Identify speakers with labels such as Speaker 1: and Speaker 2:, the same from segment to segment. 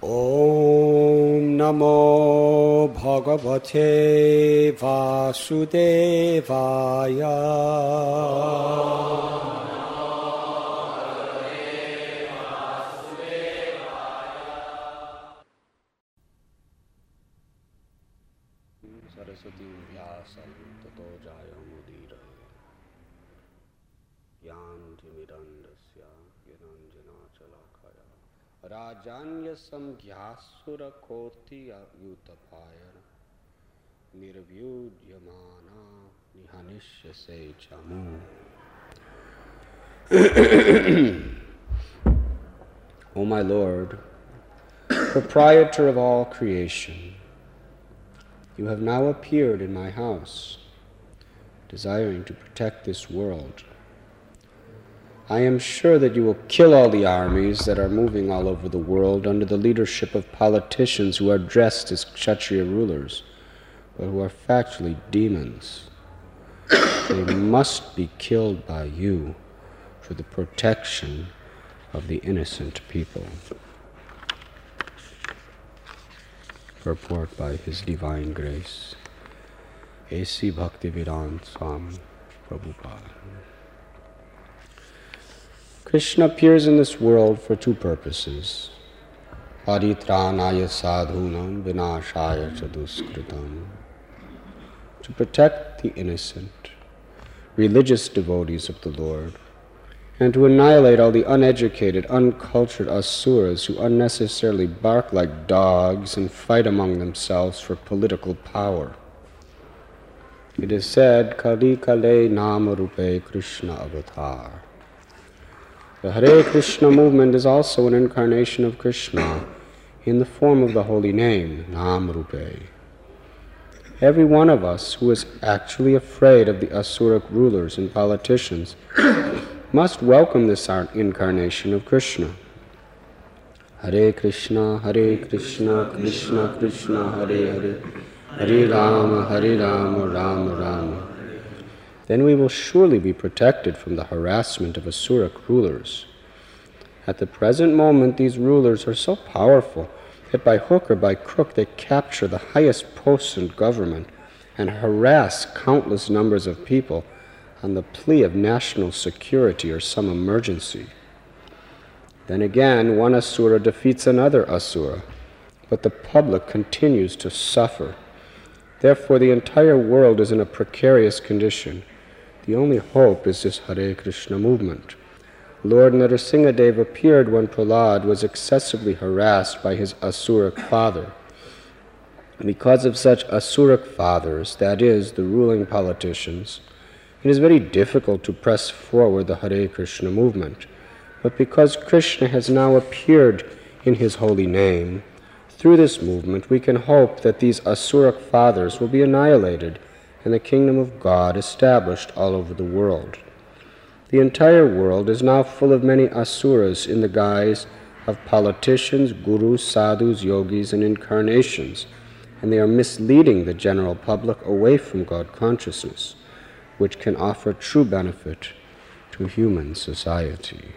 Speaker 1: Om Namo Bhagavate Vasudevaya. Saraswati Vyasam Tato Jayamudiraye Yantimirandasya Yananjana Chalakaya Rajanyasam Gyasura Koti Yutapaya Nirvyudyamana Nihanishya Se Chamu. O my Lord, proprietor of all creation, you have now appeared in my house, desiring to protect this world. I am sure that you will kill all the armies that are moving all over the world under the leadership of politicians who are dressed as Kshatriya rulers, but who are factually demons. They must be killed by you for the protection of the innocent people. Purport by His Divine Grace, A.C. Bhaktivedanta Swami Prabhupada. Krishna appears in this world for two purposes: paritranaya sadhunam vinashaya chaduskritam, to protect the innocent, religious devotees of the Lord, and to annihilate all the uneducated, uncultured asuras who unnecessarily bark like dogs and fight among themselves for political power. It is said, Kali Kale Nama Rupe Krishna Avatar. The Hare Krishna movement is also an incarnation of Krishna in the form of the holy name, Nam Rupe. Every one of us who is actually afraid of the asuric rulers and politicians must welcome this incarnation of Krishna. Hare Krishna, Krishna Krishna, Hare Hare, Hare Rama, Rama Rama. Then we will surely be protected from the harassment of asuric rulers. At the present moment, these rulers are so powerful that by hook or by crook they capture the highest posts in government and harass countless numbers of people on the plea of national security or some emergency. Then again, one asura defeats another asura, but the public continues to suffer. Therefore, the entire world is in a precarious condition. The only hope is this Hare Krishna movement. Lord Narasimhadev appeared when Prahlad was excessively harassed by his asuric father. Because of such asuric fathers, that is, the ruling politicians, it is very difficult to press forward the Hare Krishna movement. But because Krishna has now appeared in his holy name, through this movement we can hope that these asuric fathers will be annihilated and the kingdom of God established all over the world. The entire world is now full of many asuras in the guise of politicians, gurus, sadhus, yogis, and incarnations, and they are misleading the general public away from God consciousness, which can offer true benefit to human society.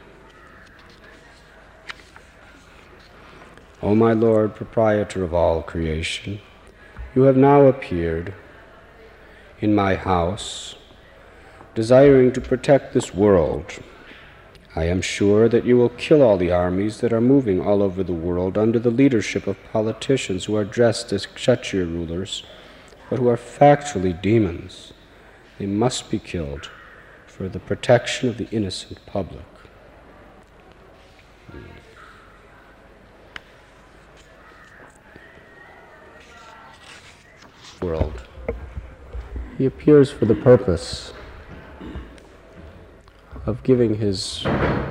Speaker 1: O my Lord, proprietor of all creation, you have now appeared in my house, desiring to protect this world. I am sure that you will kill all the armies that are moving all over the world under the leadership of politicians who are dressed as Kshatriya rulers, but who are factually demons. They must be killed for the protection of the innocent public. World. He appears for the purpose of giving his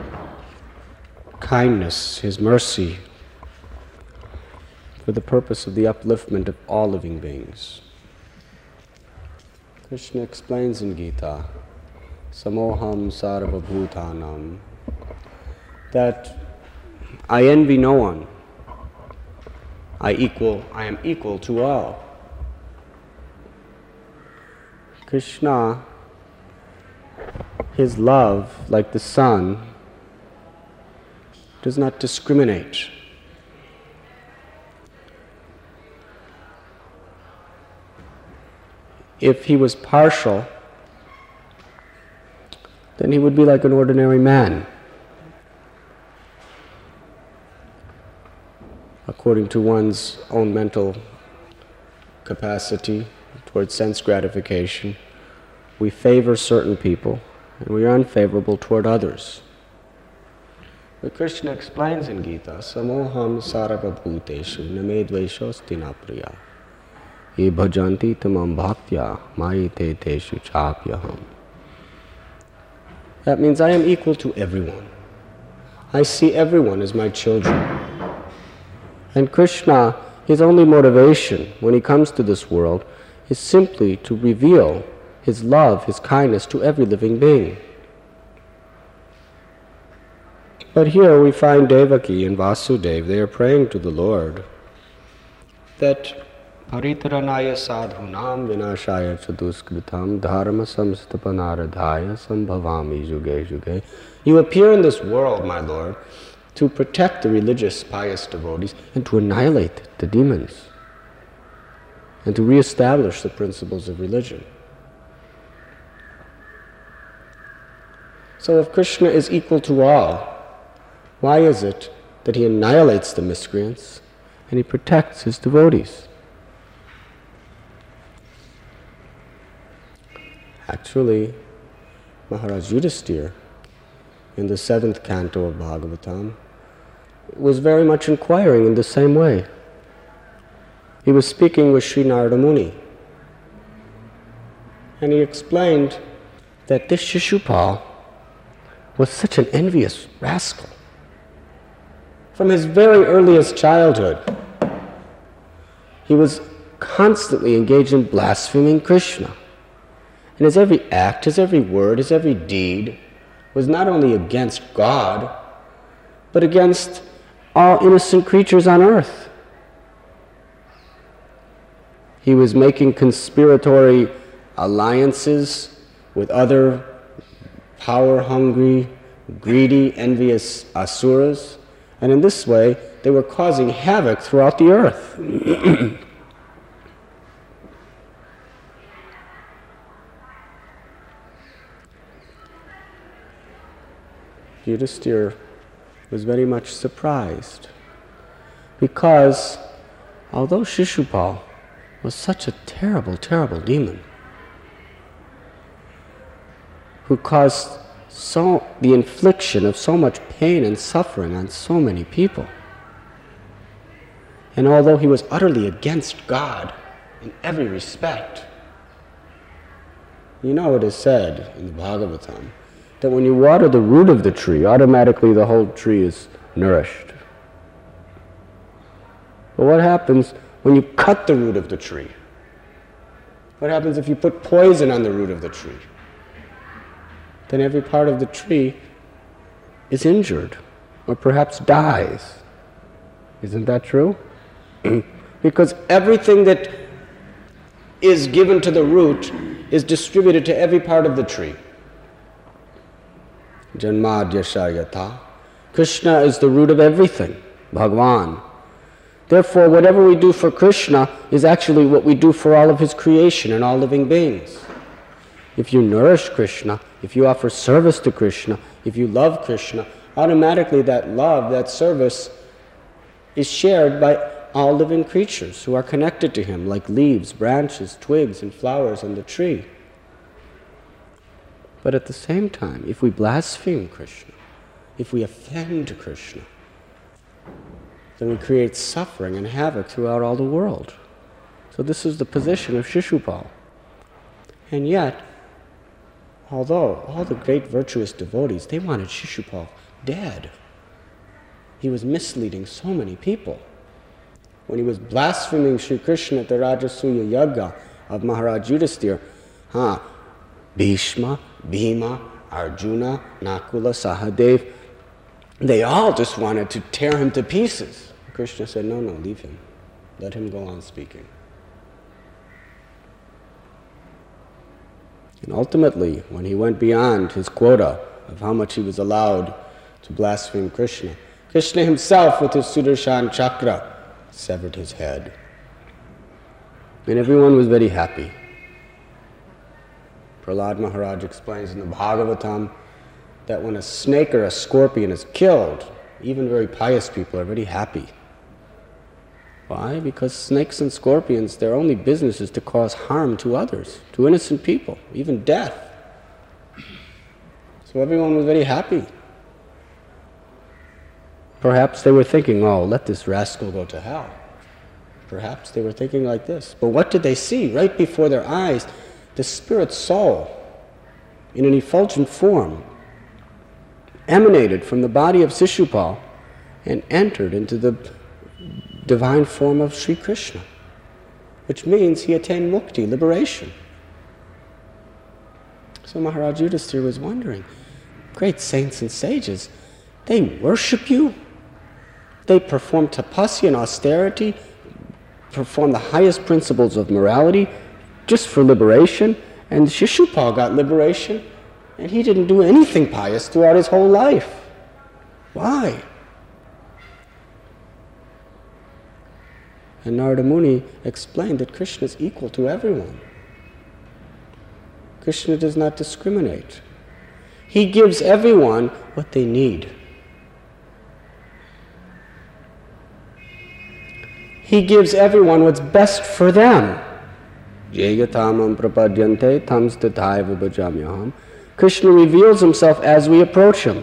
Speaker 1: kindness, his mercy, for the purpose of the upliftment of all living beings. Krishna explains in Gita, Samoham Sarva Bhutanam, that I envy no one. I am equal to all. Krishna, his love, like the sun, does not discriminate. If he was partial, then he would be like an ordinary man, according to one's own mental capacity towards sense gratification. We favor certain people, and we are unfavorable toward others. But Krishna explains in Gita, Samoham sarvabhuteshu name dvaishosti na priya. Ye bhajanti tamam bhaktya mayite teshu chapyaham. That means I am equal to everyone. I see everyone as my children. And Krishna, his only motivation when he comes to this world is simply to reveal his love, his kindness to every living being. But here we find Devaki and Vasudeva, they are praying to the Lord that Paritaranaya sadhunam vinashaya chaduskritam dharma samstapanāradhaya sambhavami juge juge. You appear in this world, my Lord, to protect the religious, pious devotees and to annihilate the demons and to reestablish the principles of religion. So if Krishna is equal to all, why is it that he annihilates the miscreants and he protects his devotees? Actually, Maharaj Yudhisthira, in the 7th canto of Bhagavatam, was very much inquiring in the same way. He was speaking with Sri Narada Muni, and he explained that this Shishupal was such an envious rascal. From his very earliest childhood, he was constantly engaged in blaspheming Krishna. And his every act, his every word, his every deed was not only against God, but against all innocent creatures on earth. He was making conspiratory alliances with other power-hungry, greedy, envious asuras, and in this way they were causing havoc throughout the earth. Yudhisthira was very much surprised because although Shishupal was such a terrible, terrible demon who caused the infliction of so much pain and suffering on so many people, and although he was utterly against God in every respect, you know it is said in the Bhagavatam that when you water the root of the tree, automatically the whole tree is nourished. But what happens when you cut the root of the tree? What happens if you put poison on the root of the tree? Then every part of the tree is injured, or perhaps dies. Isn't that true? Because everything that is given to the root is distributed to every part of the tree. Janmadhyasya yatha. Krishna is the root of everything, Bhagavan. Therefore, whatever we do for Krishna is actually what we do for all of his creation and all living beings. If you nourish Krishna, if you offer service to Krishna, if you love Krishna, automatically that love, that service is shared by all living creatures who are connected to him, like leaves, branches, twigs, and flowers on the tree. But at the same time, if we blaspheme Krishna, if we offend Krishna, then we create suffering and havoc throughout all the world. So this is the position of Shishupal. And yet, although all the great virtuous devotees, they wanted Shishupal dead. He was misleading so many people. When he was blaspheming Sri Krishna at the Rajasuya Yagya of Maharaj Yudhisthira, Bhishma, Bhima, Arjuna, Nakula, Sahadev, they all just wanted to tear him to pieces. Krishna said, no, leave him. Let him go on speaking. And ultimately, when he went beyond his quota of how much he was allowed to blaspheme Krishna, Krishna himself with his Sudarshan Chakra severed his head. And everyone was very happy. Prahlad Maharaj explains in the Bhagavatam that when a snake or a scorpion is killed, even very pious people are very happy. Why? Because snakes and scorpions, their only business is to cause harm to others, to innocent people, even death. So everyone was very happy. Perhaps they were thinking, oh, let this rascal go to hell. Perhaps they were thinking like this. But what did they see? Right before their eyes, the spirit soul, in an effulgent form, emanated from the body of Shishupal and entered into the divine form of Sri Krishna, which means he attained mukti, liberation. So Maharaj Yudhisthira was wondering, great saints and sages, they worship you. They perform tapasya and austerity, perform the highest principles of morality just for liberation, and Shishupal got liberation, and he didn't do anything pious throughout his whole life. Why? And Narada Muni explained that Krishna is equal to everyone. Krishna does not discriminate. He gives everyone what they need. He gives everyone what's best for them. Jeyatamam prapadyante tam stataiva bhajamyaham. Krishna reveals himself as we approach him.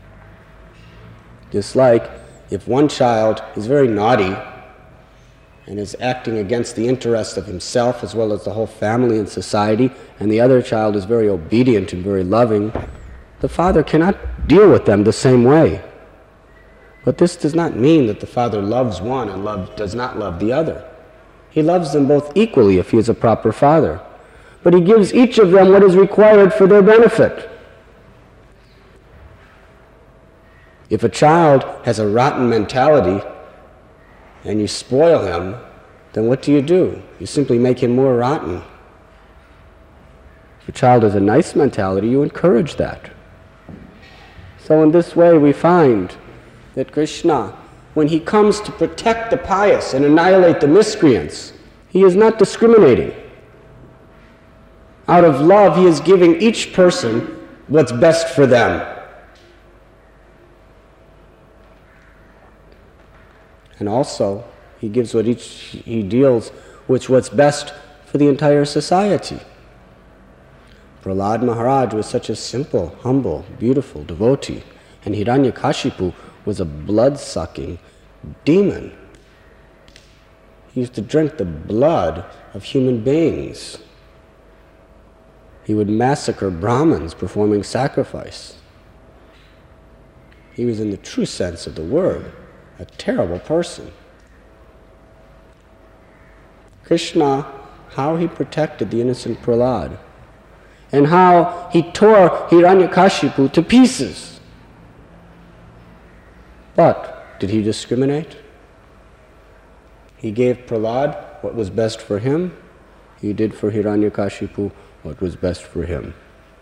Speaker 1: Just like if one child is very naughty and is acting against the interest of himself as well as the whole family and society, and the other child is very obedient and very loving, the father cannot deal with them the same way. But this does not mean that the father loves one and does not love the other. He loves them both equally if he is a proper father. But he gives each of them what is required for their benefit. If a child has a rotten mentality and you spoil him, then what do? You simply make him more rotten. If a child has a nice mentality, you encourage that. So in this way we find that Krishna, when he comes to protect the pious and annihilate the miscreants, he is not discriminating. Out of love, he is giving each person what's best for them. And also, he deals with what's best for the entire society. Prahlad Maharaj was such a simple, humble, beautiful devotee, and Hiranyakashipu was a blood-sucking demon. He used to drink the blood of human beings. He would massacre Brahmins performing sacrifice. He was, in the true sense of the word, a terrible person. Krishna, how he protected the innocent Prahlad, and how he tore Hiranyakashipu to pieces. But did he discriminate? He gave Prahlad what was best for him. He did for Hiranyakashipu what was best for him.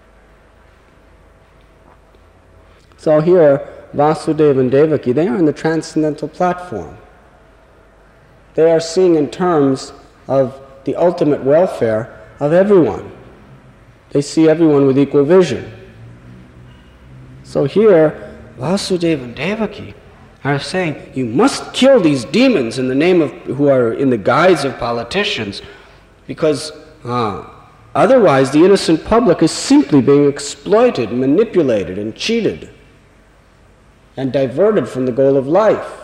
Speaker 1: So here, Vasudeva and Devaki, they are in the transcendental platform. They are seeing in terms of the ultimate welfare of everyone. They see everyone with equal vision. So here, Vasudeva and Devaki are saying, you must kill these demons in the name of, who are in the guise of politicians, because otherwise the innocent public is simply being exploited, manipulated, and cheated, and diverted from the goal of life.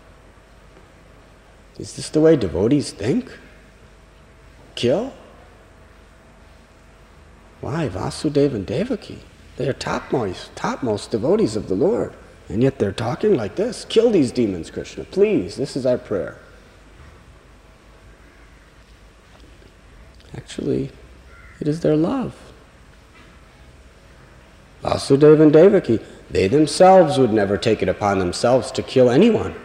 Speaker 1: Is this the way devotees think? Kill? Why, Vasudeva and Devaki? They are topmost devotees of the Lord. And yet they're talking like this. Kill these demons, Krishna, please. This is our prayer. Actually, it is their love. Vasudeva and Devaki, they themselves would never take it upon themselves to kill anyone.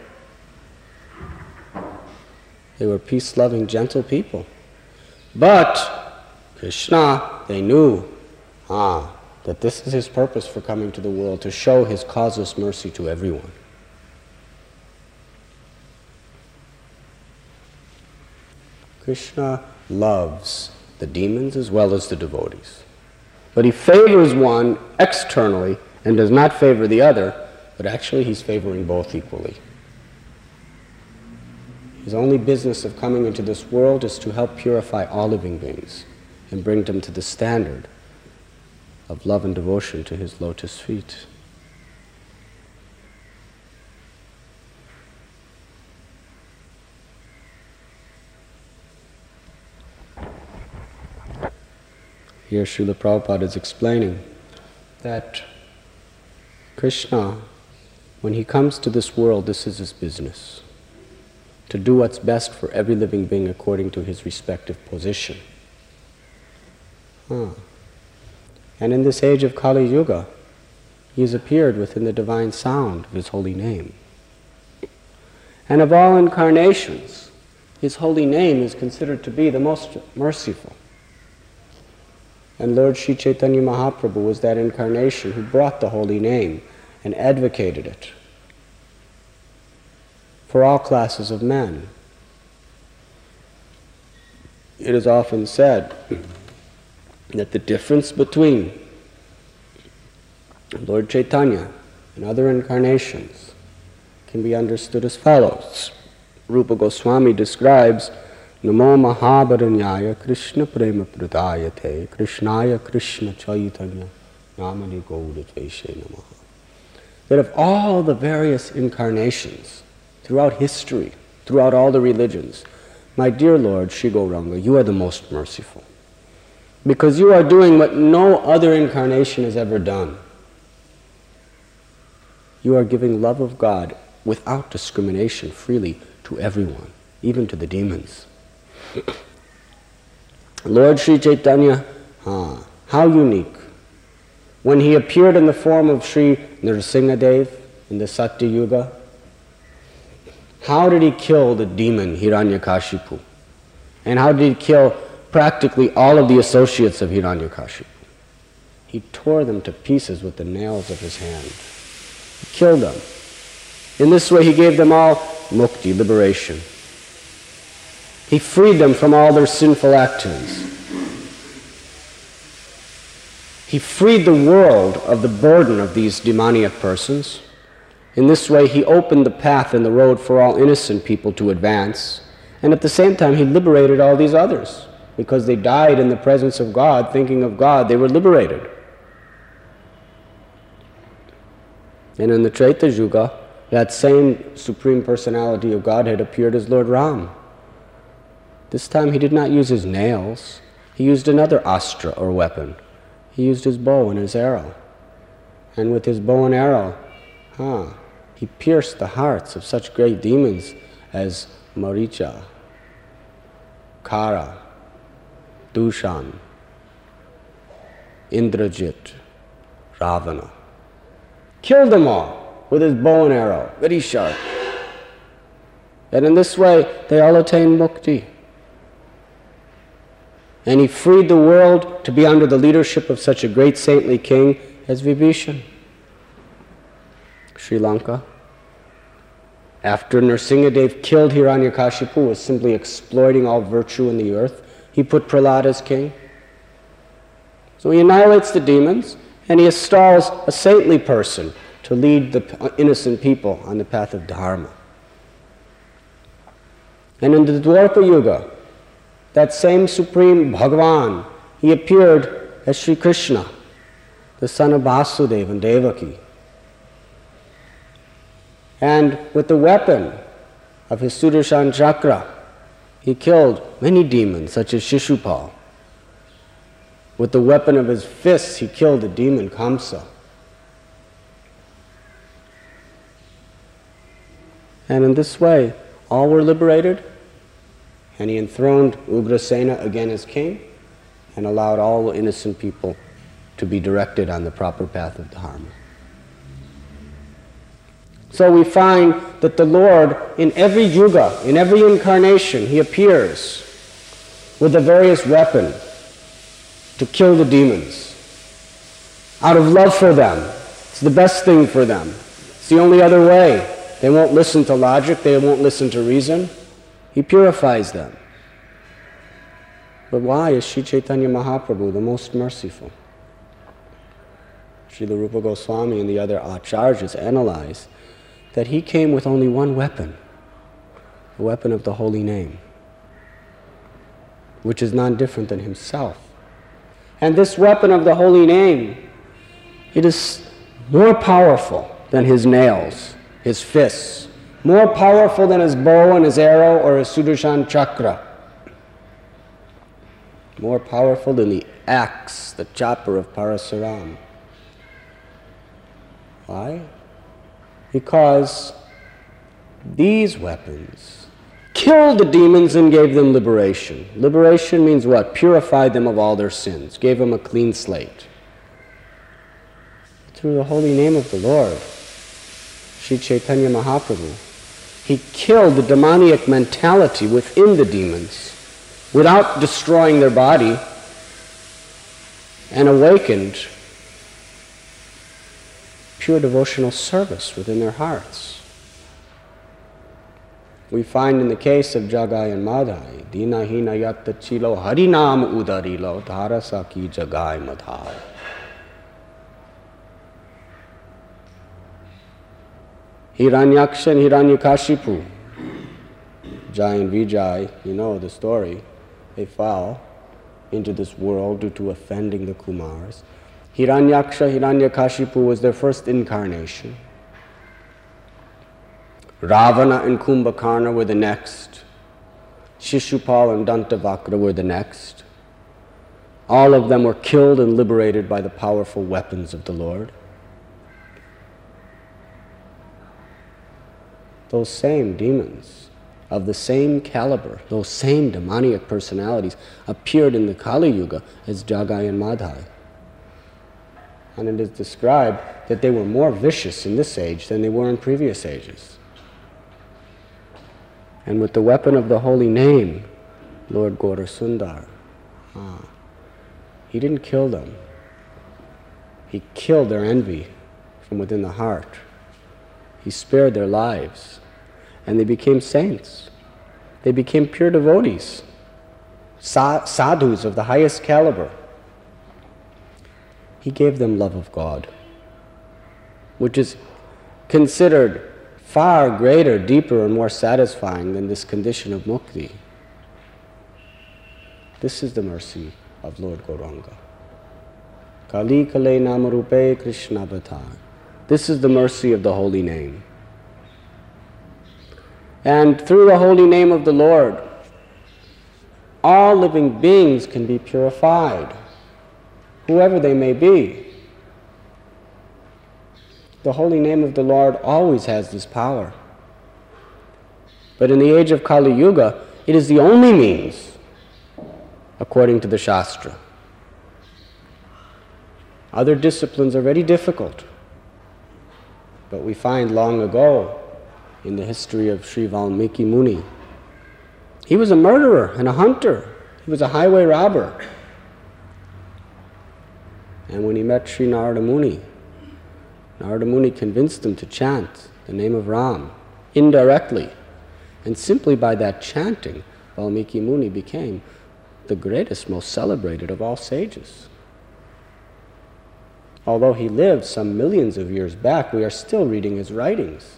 Speaker 1: They were peace-loving, gentle people. But Krishna, they knew, that this is his purpose for coming to the world, to show his causeless mercy to everyone. Krishna loves the demons as well as the devotees. But he favors one externally and does not favor the other, but actually he's favoring both equally. His only business of coming into this world is to help purify all living beings and bring them to the standard of love and devotion to his lotus feet. Here Srila Prabhupada is explaining that Krishna, when he comes to this world, this is his business, to do what's best for every living being according to his respective position. And in this age of Kali Yuga, he has appeared within the divine sound of his holy name. And of all incarnations, his holy name is considered to be the most merciful. And Lord Sri Chaitanya Mahaprabhu was that incarnation who brought the holy name and advocated it for all classes of men. It is often said that the difference between Lord Chaitanya and other incarnations can be understood as follows. Rupa Goswami describes Namo Mahabharanyaya Krishna Prema Pradayate Krishnaya Krishna Chaitanya Namani Gaura Vaishe Namaha. That of all the various incarnations throughout history, throughout all the religions, my dear Lord Sri Gauranga, you are the most merciful. Because you are doing what no other incarnation has ever done. You are giving love of God without discrimination freely to everyone, even to the demons. Lord Sri Chaitanya, how unique. When he appeared in the form of Sri Nrsimhadev in the Satya Yuga, how did he kill the demon Hiranyakashipu? And how did he kill practically all of the associates of Hiranyakashipu? He tore them to pieces with the nails of his hand. He killed them. In this way he gave them all mukti, liberation. He freed them from all their sinful actions. He freed the world of the burden of these demoniac persons. In this way he opened the path and the road for all innocent people to advance. And at the same time he liberated all these others. Because they died in the presence of God, thinking of God, they were liberated. And in the Treta Yuga, that same Supreme Personality of Godhead appeared as Lord Ram. This time he did not use his nails. He used another astra or weapon. He used his bow and his arrow. And with his bow and arrow, he pierced the hearts of such great demons as Maricha, Kara, Dushan, Indrajit, Ravana. Killed them all with his bow and arrow, very sharp. And in this way, they all attained mukti. And he freed the world to be under the leadership of such a great saintly king as Vibhishan. Sri Lanka, after Nrsimhadev killed Hiranyakashipu, was simply exploiting all virtue in the earth, he put Prahlad as king. So he annihilates the demons, and he installs a saintly person to lead the innocent people on the path of Dharma. And in the Dwapara Yuga, that same Supreme Bhagavan, he appeared as Sri Krishna, the son of Vasudeva and Devaki. And with the weapon of his Sudarshan Chakra, he killed many demons, such as Shishupal. With the weapon of his fists, he killed the demon Kamsa. And in this way, all were liberated, and he enthroned Ugrasena again as king, and allowed all innocent people to be directed on the proper path of Dharma. So we find that the Lord, in every yuga, in every incarnation, he appears with a various weapon to kill the demons. Out of love for them. It's the best thing for them. It's the only other way. They won't listen to logic, they won't listen to reason. He purifies them. But why is Sri Chaitanya Mahaprabhu the most merciful? Srila Rupa Goswami and the other acharyas analyze that he came with only one weapon, the weapon of the holy name, which is none different than himself. And this weapon of the holy name, it is more powerful than his nails, his fists, more powerful than his bow and his arrow or his Sudarshan chakra, more powerful than the axe, the chopper of Parasuram. Why? Because these weapons killed the demons and gave them liberation. Liberation means what? Purified them of all their sins, gave them a clean slate. Through the holy name of the Lord, Sri Chaitanya Mahaprabhu, he killed the demoniac mentality within the demons without destroying their body and awakened pure devotional service within their hearts. We find in the case of Jagai and Madhai, Dina hina yatta chilo harinam udarilo dharasa ki Jagai Madhai. Hiranyaksha and Hiranyakashipu, Jai and Vijay, you know the story, they fell into this world due to offending the Kumars. Hiranyaksha, Hiranyakashipu was their first incarnation. Ravana and Kumbhakarna were the next. Shishupal and Dantavakra were the next. All of them were killed and liberated by the powerful weapons of the Lord. Those same demons of the same caliber, those same demoniac personalities appeared in the Kali Yuga as Jagai and Madhai. And it is described that they were more vicious in this age than they were in previous ages. And with the weapon of the holy name, Lord Gaura Sundar, he didn't kill them. He killed their envy from within the heart. He spared their lives. And they became saints. They became pure devotees, sadhus of the highest caliber. He gave them love of God, which is considered far greater, deeper, and more satisfying than this condition of mukti. This is the mercy of Lord Gauranga. Kali Kale Namarupe Krishna Bhatar. This is the mercy of the holy name. And through the holy name of the Lord, all living beings can be purified, whoever they may be. The holy name of the Lord always has this power. But in the age of Kali Yuga, it is the only means, according to the Shastra. Other disciplines are very difficult. But we find long ago, in the history of Sri Valmiki Muni, he was a murderer and a hunter. He was a highway robber. And when he met Sri Narada Muni, Narada Muni convinced him to chant the name of Ram indirectly. And simply by that chanting, Valmiki Muni became the greatest, most celebrated of all sages. Although he lived some millions of years back, we are still reading his writings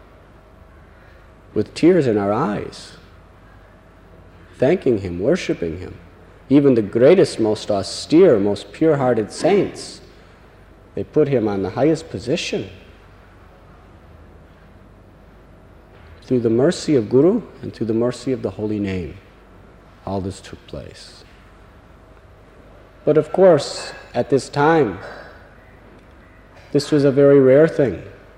Speaker 1: with tears in our eyes, thanking him, worshiping him. Even the greatest, most austere, most pure-hearted saints, they put him on the highest position. Through the mercy of Guru and through the mercy of the holy name, all this took place. But of course, at this time, this was a very rare thing.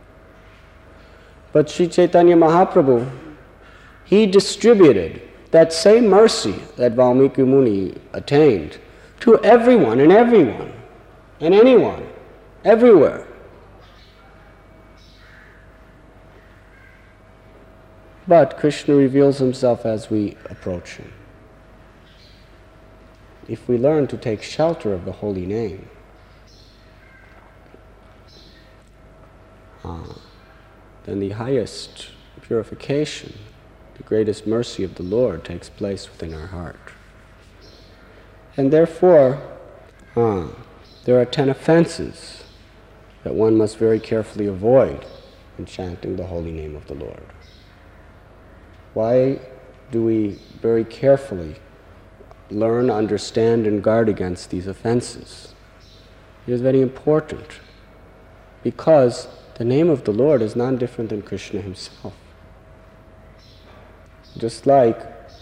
Speaker 1: But Sri Chaitanya Mahaprabhu, he distributed that same mercy that Valmiki Muni attained to everyone and anyone, everywhere. But Krishna reveals himself as we approach him. If we learn to take shelter of the holy name, then the highest purification, the greatest mercy of the Lord takes place within our heart. And therefore, there are 10 offenses that one must very carefully avoid in chanting the holy name of the Lord. Why do we very carefully learn, understand, and guard against these offenses? It is very important because the name of the Lord is not different than Krishna himself. Just like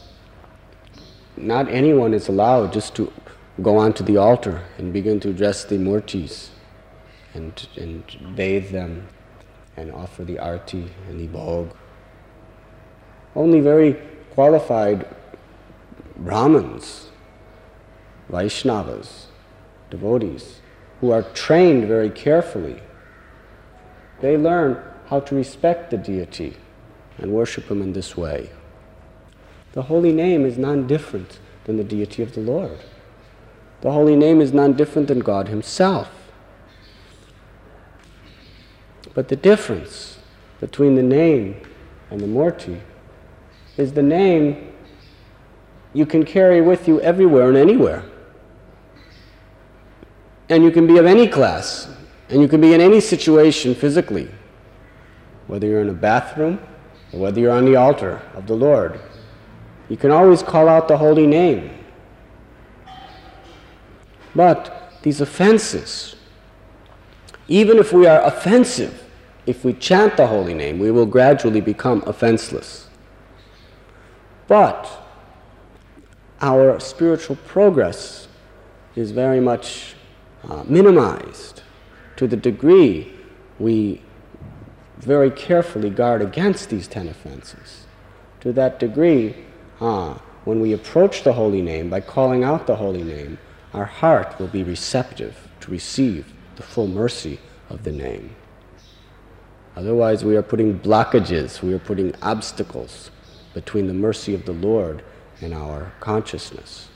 Speaker 1: not anyone is allowed just to go onto the altar and begin to address the murtis and bathe them and offer the arti and the bhog. Only very qualified Brahmins, Vaishnavas, devotees, who are trained very carefully, they learn how to respect the deity and worship him in this way. The holy name is none different than the deity of the Lord. The holy name is none different than God himself. But the difference between the name and the murti is the name you can carry with you everywhere and anywhere. And you can be of any class, and you can be in any situation physically, whether you're in a bathroom or whether you're on the altar of the Lord. You can always call out the holy name. But these offenses, even if we are offensive, if we chant the holy name, we will gradually become offenseless. But our spiritual progress is very much minimized to the degree we very carefully guard against these 10 offenses. To that degree, when we approach the holy name, by calling out the holy name, our heart will be receptive to receive the full mercy of the name. Otherwise, we are putting blockages, we are putting obstacles between the mercy of the Lord and our consciousness.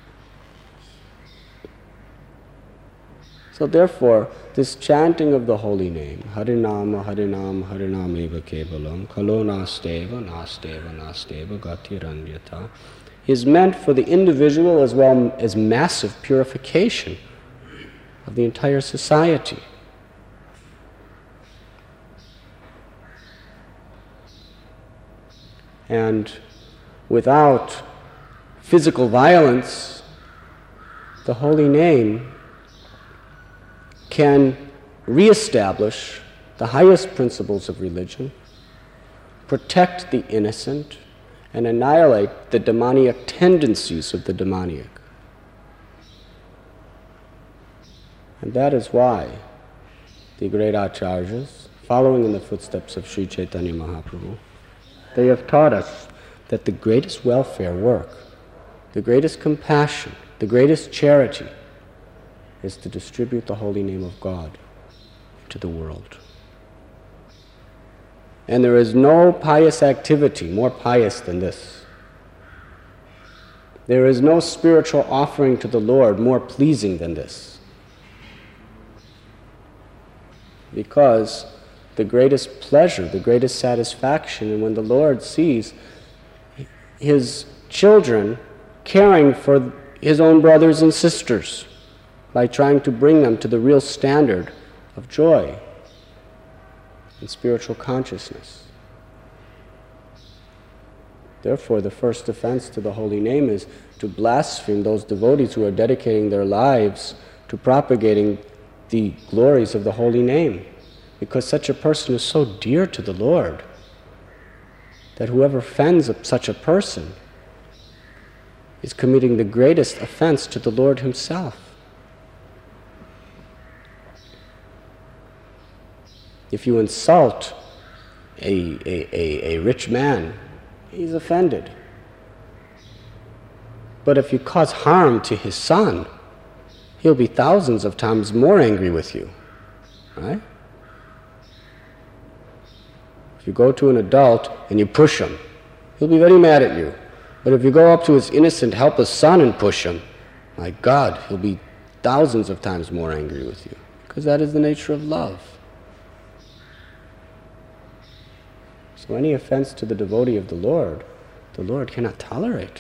Speaker 1: So therefore, this chanting of the holy name, Harinama, Harinam, Harinameva Kevalam, Kalo Nasteva, Nasteva, Nasteva, Gatiranyata, is meant for the individual as well as massive purification of the entire society. And without physical violence, the holy name can reestablish the highest principles of religion, protect the innocent, and annihilate the demoniac tendencies of the demoniac. And that is why the great acharyas, following in the footsteps of Sri Chaitanya Mahaprabhu, they have taught us that the greatest welfare work, the greatest compassion, the greatest charity is to distribute the holy name of God to the world. And there is no pious activity more pious than this. There is no spiritual offering to the Lord more pleasing than this. Because the greatest pleasure, the greatest satisfaction, and when the Lord sees his children caring for his own brothers and sisters by trying to bring them to the real standard of joy and spiritual consciousness. Therefore, the first offense to the holy name is to blaspheme those devotees who are dedicating their lives to propagating the glories of the holy name. Because such a person is so dear to the Lord that whoever offends such a person is committing the greatest offense to the Lord himself. If you insult a rich man, he's offended. But if you cause harm to his son, he'll be thousands of times more angry with you, right? If you go to an adult and you push him, he'll be very mad at you. But if you go up to his innocent, helpless son and push him, my God, he'll be thousands of times more angry with you. Because that is the nature of love. So any offense to the devotee of the Lord cannot tolerate.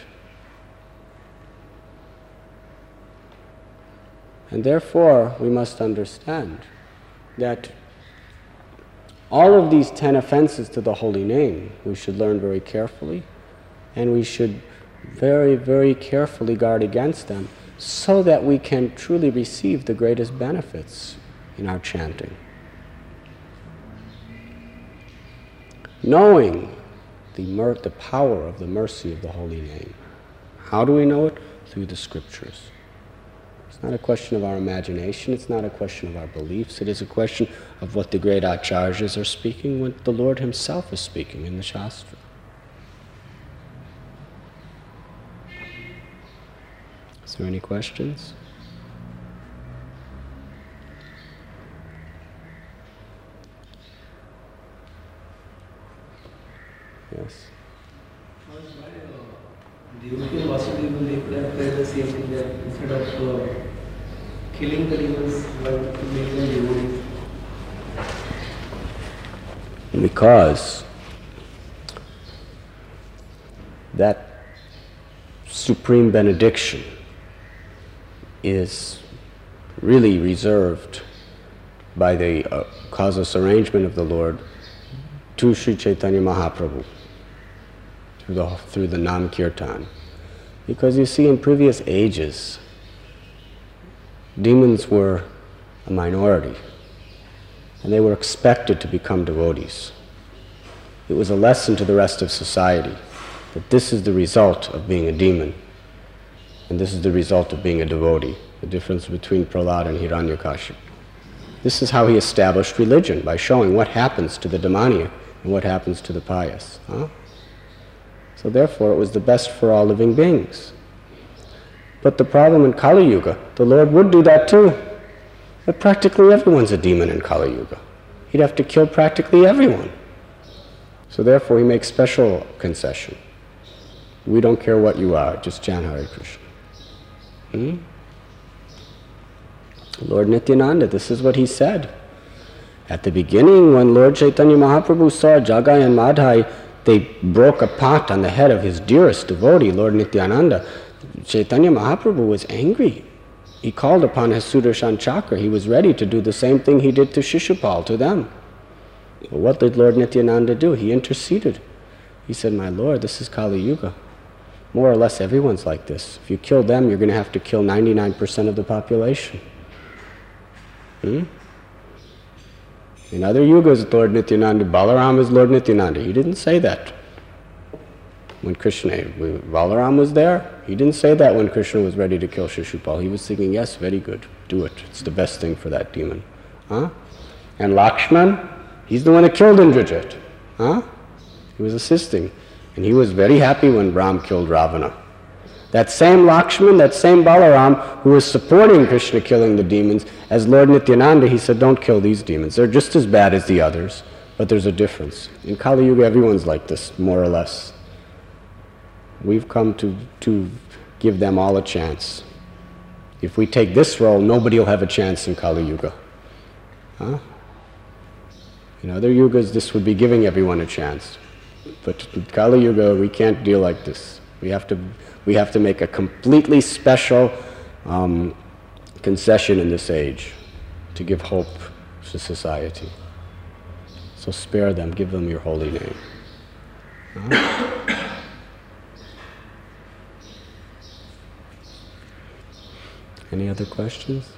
Speaker 1: And therefore, we must understand that all of these 10 offenses to the holy name we should learn very carefully, and we should very, very carefully guard against them so that we can truly receive the greatest benefits in our chanting. Knowing the power of the mercy of the holy name. How do we know it? Through the scriptures. It's not a question of our imagination, it's not a question of our beliefs, it is a question of what the great acharyas are speaking, what the Lord himself is speaking in the Shastra. Is there any questions? Yes.
Speaker 2: Devaki and Vasudeva, they could have tried the same thing, that instead of killing the demons, why to make them devotees?
Speaker 1: Because that supreme benediction is really reserved by the causeless arrangement of the Lord to Sri Chaitanya Mahaprabhu through the Nam Kirtan. Because you see, in previous ages, demons were a minority, and they were expected to become devotees. It was a lesson to the rest of society that this is the result of being a demon, and this is the result of being a devotee, the difference between Prahlad and Hiranyakashipu. This is how he established religion, by showing what happens to the demoniac and what happens to the pious. So therefore it was the best for all living beings. But the problem in Kali Yuga, the Lord would do that too. But practically everyone's a demon in Kali Yuga. He'd have to kill practically everyone. So therefore he makes special concession. We don't care what you are, just chant Hare Krishna. Lord Nityananda, this is what he said. At the beginning, when Lord Chaitanya Mahaprabhu saw Jagai and Madhai, they broke a pot on the head of his dearest devotee, Lord Nityananda. Chaitanya Mahaprabhu was angry. He called upon his Sudarshan Chakra. He was ready to do the same thing he did to Shishupal, to them. But what did Lord Nityananda do? He interceded. He said, my Lord, this is Kali Yuga. More or less everyone's like this. If you kill them, you're going to have to kill 99% of the population. In other yugas, Lord Nityananda, Balaram is Lord Nityananda. He didn't say that when Balaram was there. He didn't say that when Krishna was ready to kill Shishupal. He was thinking, yes, very good, do it. It's the best thing for that demon. And Lakshman, he's the one that killed Indrajit. He was assisting. And he was very happy when Ram killed Ravana. That same Lakshman, that same Balaram, who was supporting Krishna killing the demons, as Lord Nityananda, he said, don't kill these demons. They're just as bad as the others, but there's a difference. In Kali Yuga, everyone's like this, more or less. We've come to give them all a chance. If we take this role, nobody will have a chance in Kali Yuga. In other yugas, this would be giving everyone a chance. But in Kali Yuga, we can't deal like this. We have to make a completely special concession in this age to give hope to society. So spare them, give them your holy name. Any other questions?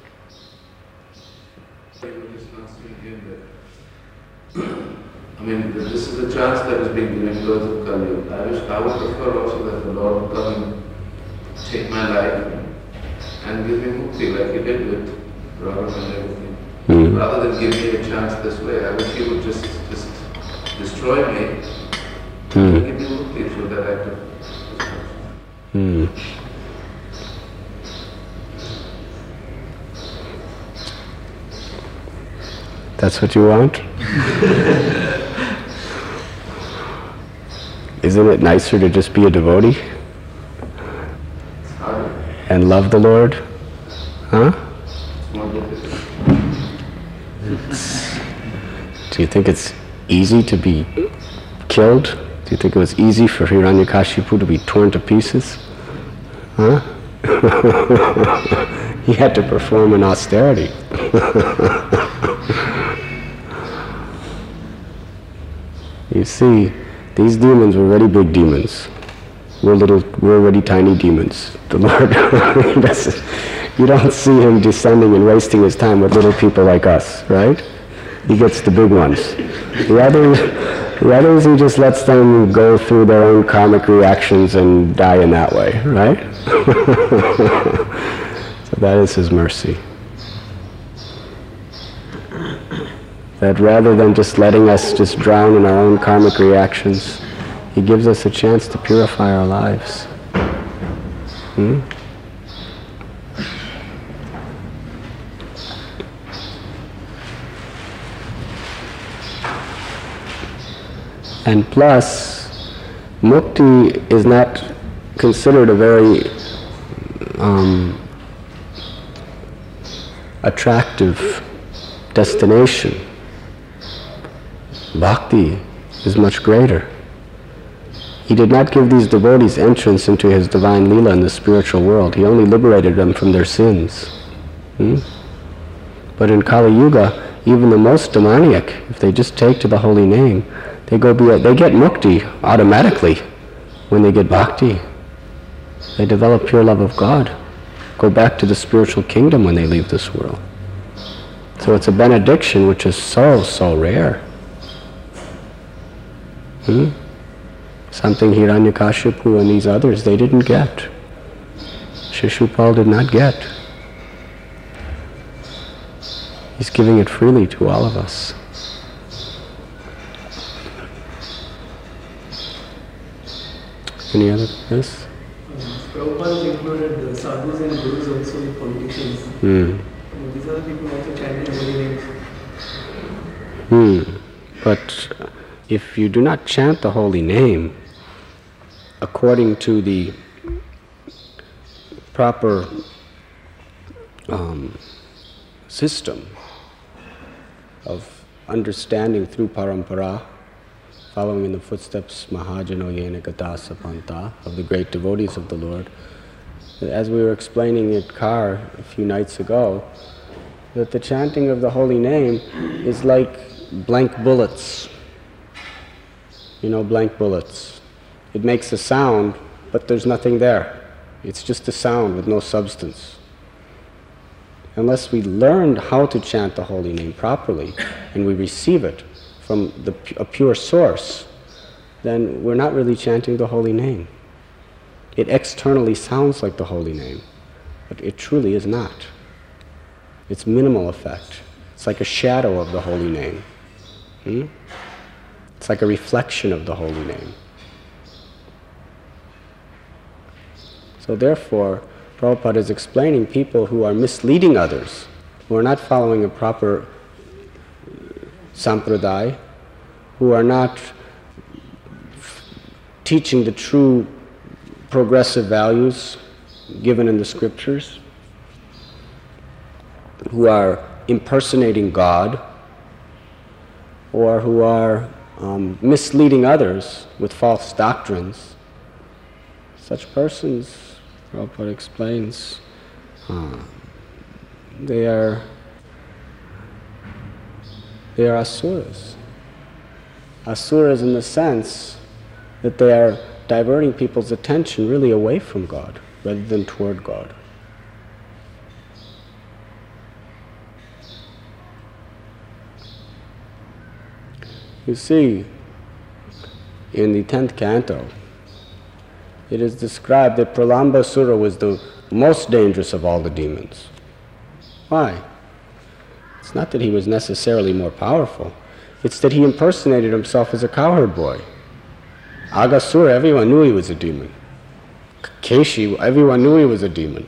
Speaker 3: I mean, this is a chance that is being given to us of Kali Yuga. I would prefer also that the Lord would come and take my life and give me mukti like He did with Ravana and everything. Rather than give me a chance this way, I wish He would just destroy me and give me mukti so that I could.
Speaker 1: That's what you want? Isn't it nicer to just be a devotee? And love the Lord? Do you think it's easy to be killed? Do you think it was easy for Hiranyakashipu to be torn to pieces? He had to perform an austerity. You see, these demons were very big demons. We're already tiny demons. The Lord, you don't see him descending and wasting his time with little people like us, right? He gets the big ones. The others, he just lets them go through their own karmic reactions and die in that way, right? So that is his mercy. That rather than just letting us just drown in our own karmic reactions, he gives us a chance to purify our lives. And plus, mukti is not considered a very attractive destination. Bhakti is much greater. He did not give these devotees entrance into his divine Leela in the spiritual world. He only liberated them from their sins. But in Kali Yuga, even the most demoniac, if they just take to the holy name, they get mukti automatically when they get bhakti. They develop pure love of God, go back to the spiritual kingdom when they leave this world. So it's a benediction which is so, so rare. Something Hiranyakashipu and these others, they didn't get. Shishupal did not get. He's giving it freely to all of us. Any other? Yes?
Speaker 2: Prabhupada included sadhus and gurus also in politicians. These are the people also chanting holy names.
Speaker 1: But if you do not chant the holy name according to the proper system of understanding through parampara, following in the footsteps Mahajano Yena Gatasa Panta of the great devotees of the Lord, as we were explaining at Kar a few nights ago, that the chanting of the holy name is like blank bullets. You know, blank bullets. It makes a sound, but there's nothing there. It's just a sound with no substance. Unless we learned how to chant the holy name properly, and we receive it from a pure source, then we're not really chanting the holy name. It externally sounds like the holy name, but it truly is not. It's minimal effect. It's like a shadow of the holy name. It's like a reflection of the holy name. So therefore, Prabhupada is explaining people who are misleading others, who are not following a proper sampradaya, who are not teaching the true progressive values given in the scriptures, who are impersonating God, or who are misleading others with false doctrines. Such persons, Prabhupada explains, they are asuras. Asuras in the sense that they are diverting people's attention really away from God rather than toward God. You see, in the 10th canto, it is described that Pralambasura was the most dangerous of all the demons. Why? It's not that he was necessarily more powerful. It's that he impersonated himself as a cowherd boy. Aghasura, everyone knew he was a demon. Keshi, everyone knew he was a demon.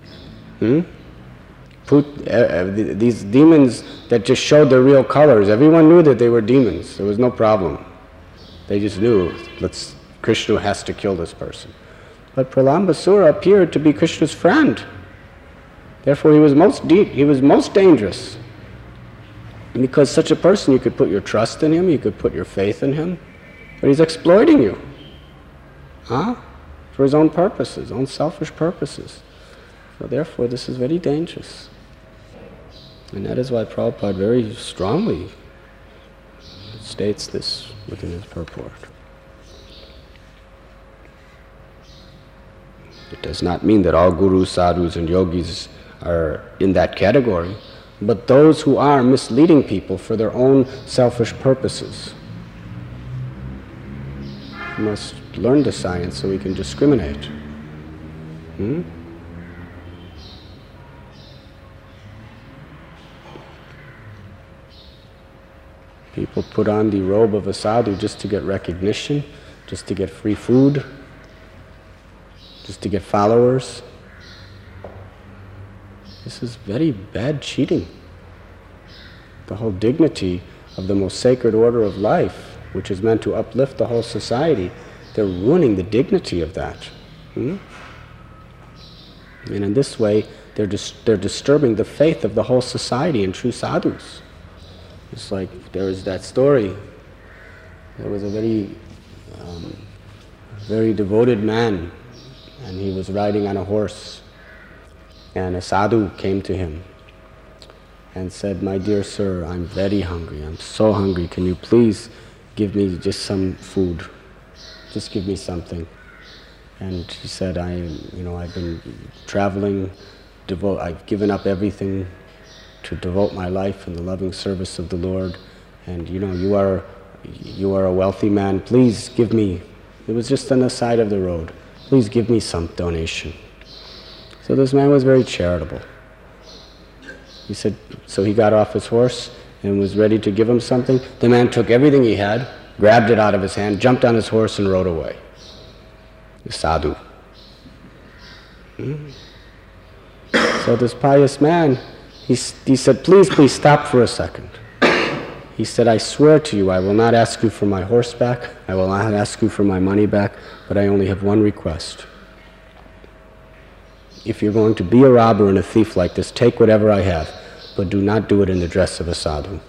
Speaker 1: These demons that just showed their real colors, everyone knew that they were demons. There was no problem. They just knew, Krishna has to kill this person. But Pralambasura appeared to be Krishna's friend. Therefore he was most dangerous. Because such a person, you could put your trust in him, you could put your faith in him, but he's exploiting you. For his own purposes, own selfish purposes. So therefore this is very dangerous. And that is why Prabhupada very strongly states this within its purport. It does not mean that all gurus, sadhus, and yogis are in that category, but those who are misleading people for their own selfish purposes. We must learn the science so we can discriminate. People put on the robe of a sadhu just to get recognition, just to get free food, just to get followers. This is very bad cheating. The whole dignity of the most sacred order of life, which is meant to uplift the whole society, they're ruining the dignity of that. And in this way, they're disturbing the faith of the whole society in true sadhus. It's like there was that story. There was a very devoted man, and he was riding on a horse. And a sadhu came to him and said, "My dear sir, I'm very hungry. I'm so hungry. Can you please give me just some food? Just give me something." And he said, I've been traveling, I've given up everything to devote my life in the loving service of the Lord. And you are a wealthy man. Please give me, it was just on the side of the road, please give me some donation. So this man was very charitable. He said, so he got off his horse and was ready to give him something. The man took everything he had, grabbed it out of his hand, jumped on his horse and rode away. The sadhu. So this pious man, he said, please stop for a second. He said, I swear to you, I will not ask you for my horse back, I will not ask you for my money back, but I only have one request. If you're going to be a robber and a thief like this, take whatever I have, but do not do it in the dress of a sadhu.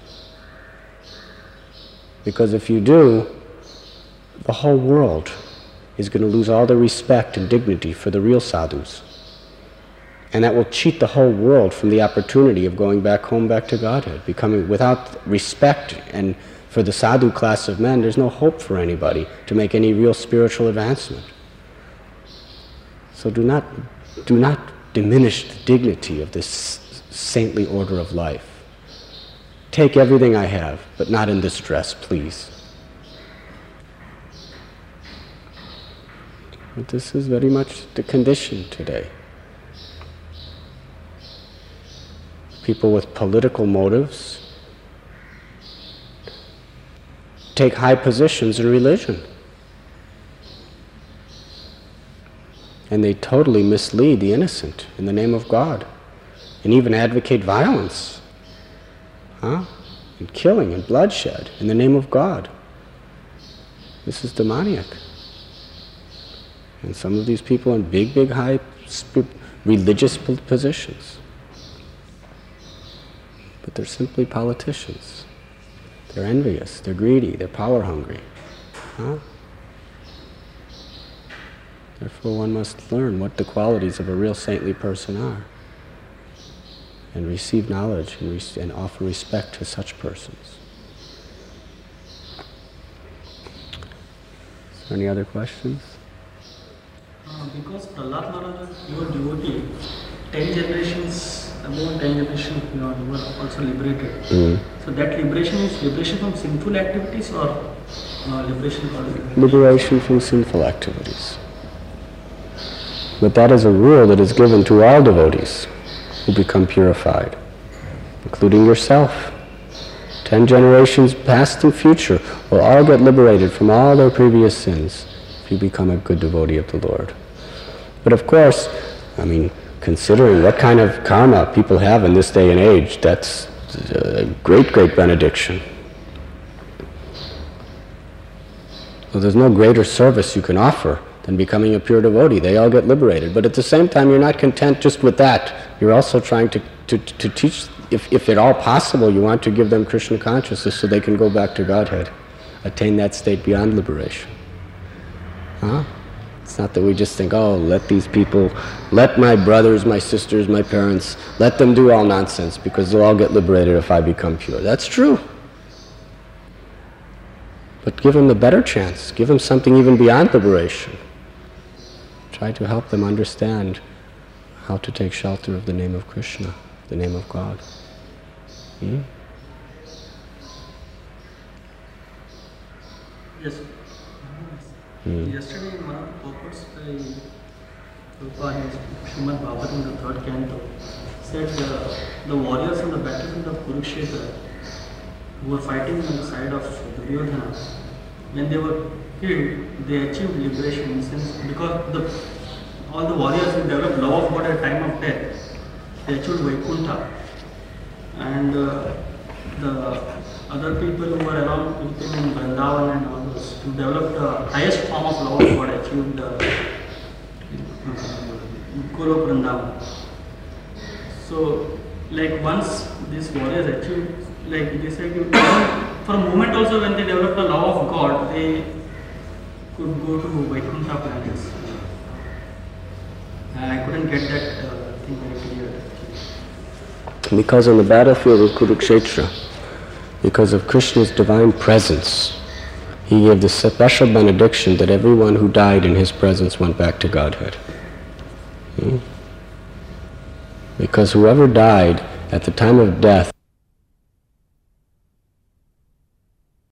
Speaker 1: Because if you do, the whole world is going to lose all the respect and dignity for the real sadhus. And that will cheat the whole world from the opportunity of going back home, back to Godhead. Becoming, without respect and for the sadhu class of men, there's no hope for anybody to make any real spiritual advancement. So do not diminish the dignity of this saintly order of life. Take everything I have, but not in this dress, please. But this is very much the condition today. People with political motives take high positions in religion. And they totally mislead the innocent in the name of God, and even advocate violence, and killing and bloodshed in the name of God. This is demoniac. And some of these people in big, high religious positions. But they're simply politicians. They're envious, they're greedy, they're power hungry. Therefore one must learn what the qualities of a real saintly person are, and receive knowledge and offer respect to such persons. Is there any other questions?
Speaker 2: Because Prahlad Maharaj, you were devotee, 10 generations, about 10 generations, you were also liberated. So that liberation is liberation from sinful activities or liberation from...
Speaker 1: Liberation from sinful activities. But that is a rule that is given to all devotees who become purified, including yourself. 10 generations, past and future, will all get liberated from all their previous sins if you become a good devotee of the Lord. But of course, considering what kind of karma people have in this day and age, that's a great, great benediction. Well, there's no greater service you can offer than becoming a pure devotee. They all get liberated. But at the same time, you're not content just with that. You're also trying to teach, if at all possible, you want to give them Krishna consciousness so they can go back to Godhead, attain that state beyond liberation. It's not that we just think, oh, let these people, let my brothers, my sisters, my parents, let them do all nonsense because they'll all get liberated if I become pure. That's true. But give them the better chance. Give them something even beyond liberation. Try to help them understand how to take shelter of the name of Krishna, the name of God.
Speaker 2: Yes. Yesterday in one of the purports by Prabhupada in Srimad Bhagavatam, the 3rd canto, said the warriors on the battlefield of Kurukshetra who were fighting on the side of Duryodhana, when they were killed, they achieved liberation in the sense because all the warriors who developed love of God at the time of death, they achieved Vaikuntha. And the other people who were around with him in Vrindavan and all those who developed the highest form of love of God achieved Guru Vrindavan. So, like once these warriors achieved, like they said, for a moment also when they developed the love of God, they could go to Vaikuntha planets. And I couldn't get that thing very clear.
Speaker 1: Because on the battlefield of Kurukshetra, because of Krishna's divine presence, he gave the special benediction that everyone who died in his presence went back to Godhead. Because whoever died at the time of death